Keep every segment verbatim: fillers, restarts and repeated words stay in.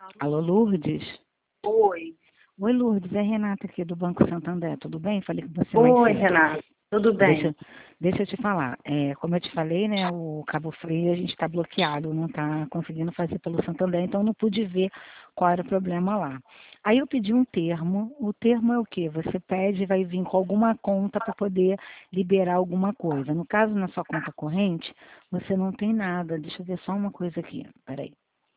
Alô, Lourdes? Oi. Oi, Lourdes, é Renata aqui do Banco Santander, tudo bem? Falei com você mais Oi, cedo. Renata. Tudo bem? Deixa, deixa eu te falar, é, como eu te falei, né, o Cabo Frio a gente está bloqueado, não está conseguindo fazer pelo Santander, então eu não pude ver qual era o problema lá. Aí eu pedi um termo, o termo é o quê? Você pede, vai vir com alguma conta para poder liberar alguma coisa. No caso, na sua conta corrente, você não tem nada. Deixa eu ver só uma coisa aqui, peraí.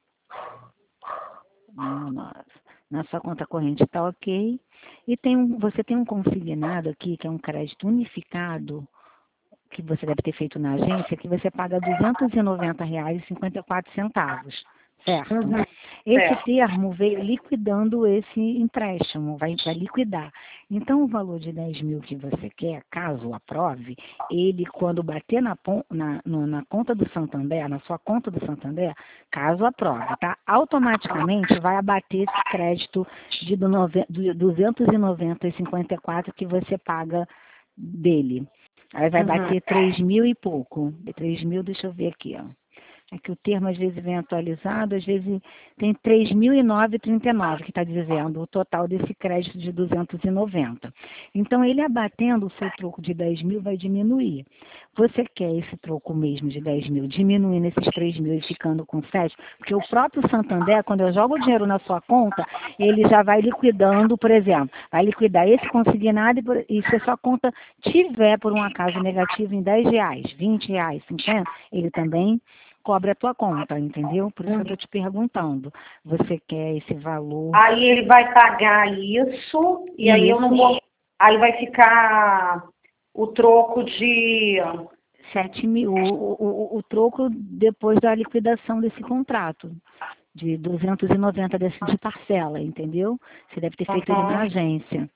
Não, nossa. Na sua conta corrente está ok. E tem um, você tem um consignado aqui, que é um crédito unificado, que você deve ter feito na agência, que você paga duzentos e noventa reais e cinquenta e quatro centavos, certo? Uhum. Esse Certo. termo veio liquidando esse empréstimo, vai, vai liquidar. Então, o valor de dez mil que você quer, caso aprove, ele, quando bater na, pon- na, no- na conta do Santander, na sua conta do Santander, caso aprove, tá? Automaticamente vai abater esse crédito de do nove- do duzentos e noventa e cinquenta e quatro que você paga dele. Aí vai Uhum. bater três mil e pouco. três mil, deixa eu ver aqui, ó. É que o termo às vezes vem atualizado, às vezes tem três mil e nove e trinta e nove que está dizendo o total desse crédito de duzentos e noventa. Então, ele abatendo o seu troco de dez mil vai diminuir. Você quer esse troco mesmo de dez mil, diminuindo esses três mil e ficando com sete? Porque o próprio Santander, quando eu jogo o dinheiro na sua conta, ele já vai liquidando, por exemplo, vai liquidar esse consignado e, por- e se a sua conta tiver, por um acaso, negativo em dez reais, vinte reais, cinquenta, ele também cobra a tua conta, entendeu? Por isso que eu estou te perguntando. Você quer esse valor? Aí ele vai pagar isso e aí eu não Isso. vou. Aí vai ficar o troco de. Sete mil, o, o, o, o troco depois da liquidação desse contrato, de duzentos e noventa desse de parcela, entendeu? Você deve ter feito ele na Uhum. agência.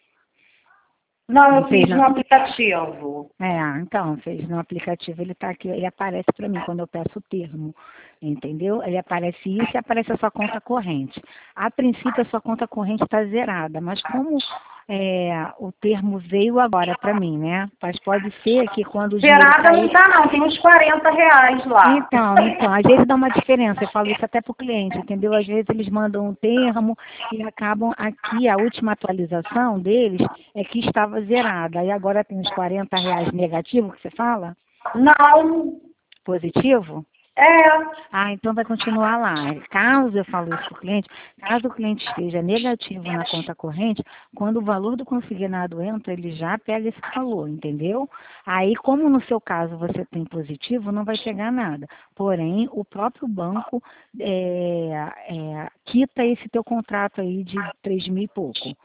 Não, Não eu fez, fiz não? no aplicativo. É, ah, então, fez no aplicativo, ele tá aqui, ele aparece para mim quando eu peço o termo, entendeu? Ele aparece isso e aparece a sua conta corrente. A princípio, a sua conta corrente está zerada, mas como é, o termo veio agora para mim, né? Mas pode ser que quando o dinheiro Zerada não cair. tá, não. Tem uns quarenta reais lá. Então, então, às vezes dá uma diferença, eu falo isso até para o cliente, entendeu? Às vezes eles mandam um termo e acabam aqui, a última atualização deles é que estava zerada. E agora tem uns quarenta reais negativo que você fala? Não. Positivo? É. Ah, então vai continuar lá. Caso eu falo isso para o cliente, caso o cliente esteja negativo na conta corrente, quando o valor do consignado entra, ele já pega esse valor, entendeu? Aí, como no seu caso você tem positivo, não vai pegar nada. Porém, o próprio banco é, é, quita esse teu contrato aí de três mil e pouco.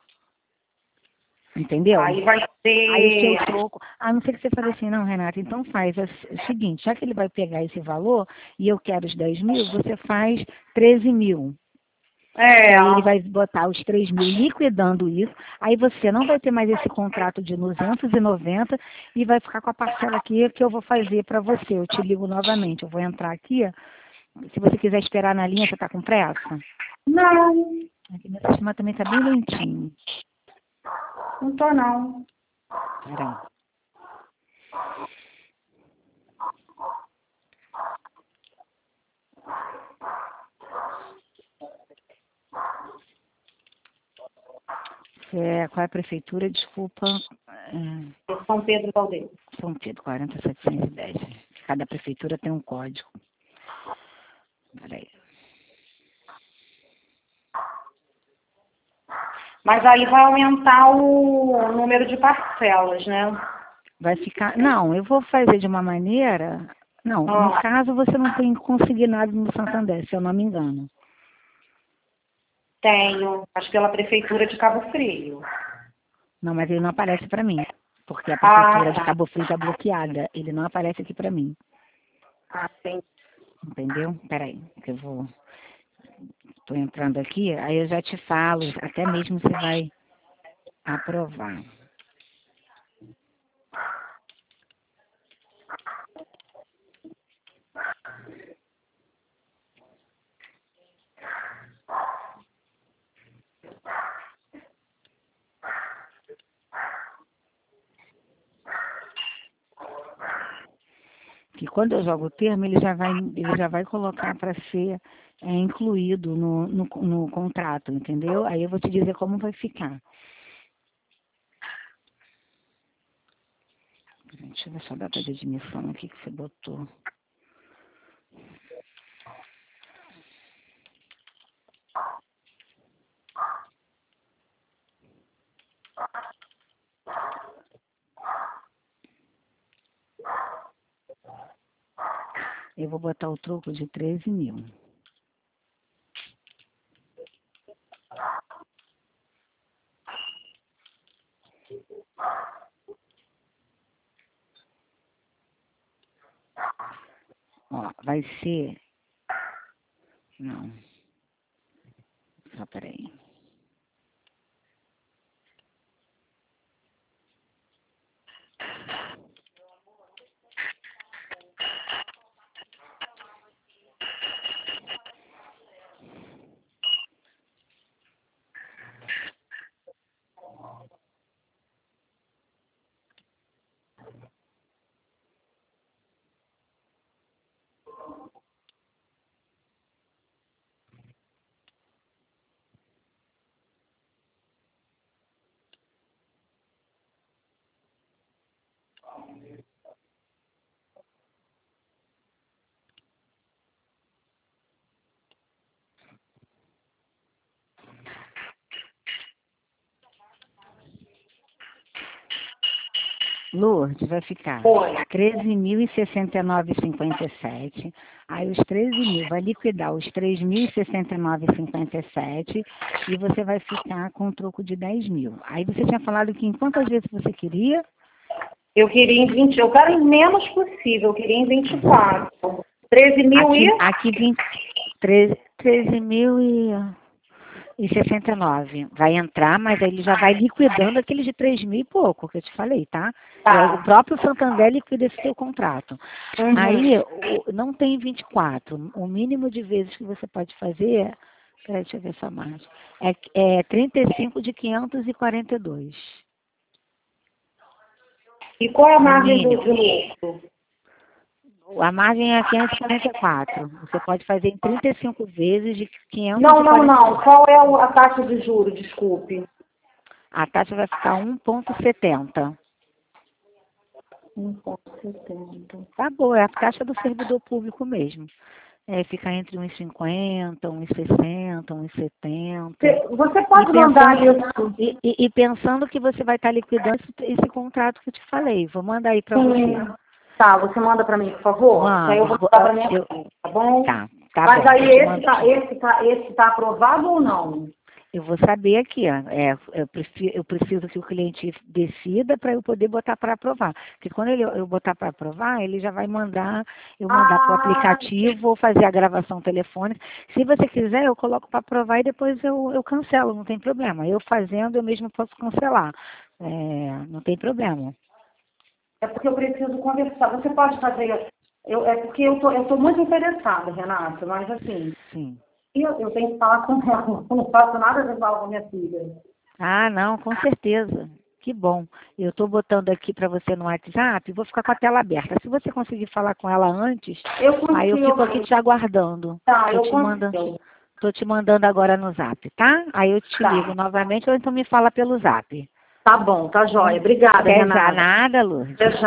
Entendeu? Aí vai Aí o seu ser. troco, a não ser que você fale assim, não, Renata, então faz é o seguinte, já que ele vai pegar esse valor e eu quero os dez mil, você faz treze mil. Que É. aí ele vai botar os três mil liquidando isso, aí você não vai ter mais esse contrato de duzentos e noventa e vai ficar com a parcela aqui que eu vou fazer para você. Eu te ligo novamente, eu vou entrar aqui, se você quiser esperar na linha, você está com pressa? Não, Aqui meu sistema também está bem lentinho. não tô não. Peraí. É, qual é a prefeitura? Desculpa. É, São Pedro Valdez. São Pedro, quarenta mil setecentos e dez. Cada prefeitura tem um código. Peraí. Mas aí vai aumentar o número de parcelas, né? Vai ficar. Não, eu vou fazer de uma maneira. Não, no Ah, caso você não tem consignado no Santander, se eu não me engano. tenho, acho que pela prefeitura de Cabo Frio. Não, mas ele não aparece para mim. Porque a Ah, prefeitura de tá. Cabo Frio está bloqueada. Ele não aparece aqui para mim. Ah, tem. Entendeu? Peraí, que eu vou. Estou entrando aqui, aí eu já te falo, até mesmo se vai aprovar. Que quando eu jogo o termo, ele já vai, ele já vai colocar para ser é, incluído no, no, no contrato, entendeu? Aí eu vou te dizer como vai ficar. Deixa eu ver só a data de admissão aqui que você botou. Eu vou botar o troco de treze mil. Ó, vai ser... Não. Só peraí. Lourdes, vai ficar treze mil e sessenta e nove e cinquenta e sete. Aí os treze mil vai liquidar os três mil e sessenta e nove e cinquenta e sete e você vai ficar com um troco de dez mil. Aí você tinha falado que em quantas vezes você queria? Eu queria em vinte, eu quero em menos possível, eu queria em vinte e quatro. treze mil aqui, e... Aqui vinte, treze, treze mil e... E sessenta e nove. Vai entrar, mas aí ele já vai liquidando aquele de três mil e pouco, que eu te falei, tá? Tá. O próprio Santander liquida esse teu contrato. Uhum. Aí, o, não tem vinte e quatro. O mínimo de vezes que você pode fazer é... Peraí, deixa eu ver essa margem. É, é trinta e cinco de quinhentos e quarenta e dois. E qual é a margem do Mínimo. lucro? A margem é quinhentos e quarenta e quatro. Você pode fazer em trinta e cinco vezes de quinhentos e Não, quarenta e dois. não, não. Qual é o- a taxa de juros, desculpe? A taxa vai ficar um vírgula setenta. um vírgula setenta. Tá boa, é a taxa do servidor público mesmo. É, fica entre um e cinquenta, um e sessenta, um e setenta. Você você pode E mandar pensando, isso? e, e- e pensando que você vai estar liquidando esse, esse contrato que eu te falei. Vou mandar aí para você. Sim. Tá, você manda para mim, por favor? Que aí eu vou Mando. mandar para minha Eu, filha, tá bom? tá, tá Mas bom. aí Eu te esse mando tá, aqui. esse, tá, esse tá aprovado ou não? Eu vou saber aqui, ó. É, eu, preciso, eu preciso que o cliente decida para eu poder botar para aprovar. Porque quando ele, eu botar para aprovar, ele já vai mandar, eu mandar para o Ah, aplicativo ou fazer a gravação telefônica. Se você quiser, eu coloco para aprovar e depois eu, eu cancelo, não tem problema. Eu fazendo, eu mesmo posso cancelar. É, não tem problema. é porque eu preciso conversar. Você pode fazer... Eu, é porque eu tô, eu tô muito interessada, Renata, mas assim, Sim. eu, eu tenho que falar com ela. Eu não faço nada de falar com a minha filha. Ah, não, com certeza. Que bom. Eu estou botando aqui para você no WhatsApp, vou ficar com a tela aberta. Se você conseguir falar com ela antes, Eu aí eu consigo. fico aqui te aguardando. Tá, Tô eu te mandando, consigo. tô te mandando agora no Zap, tá? Aí eu te Tá. ligo novamente ou então me fala pelo Zap. Tá bom, tá Tá? jóia. Obrigada, Até já Renata. nada, Lourdes. Até já.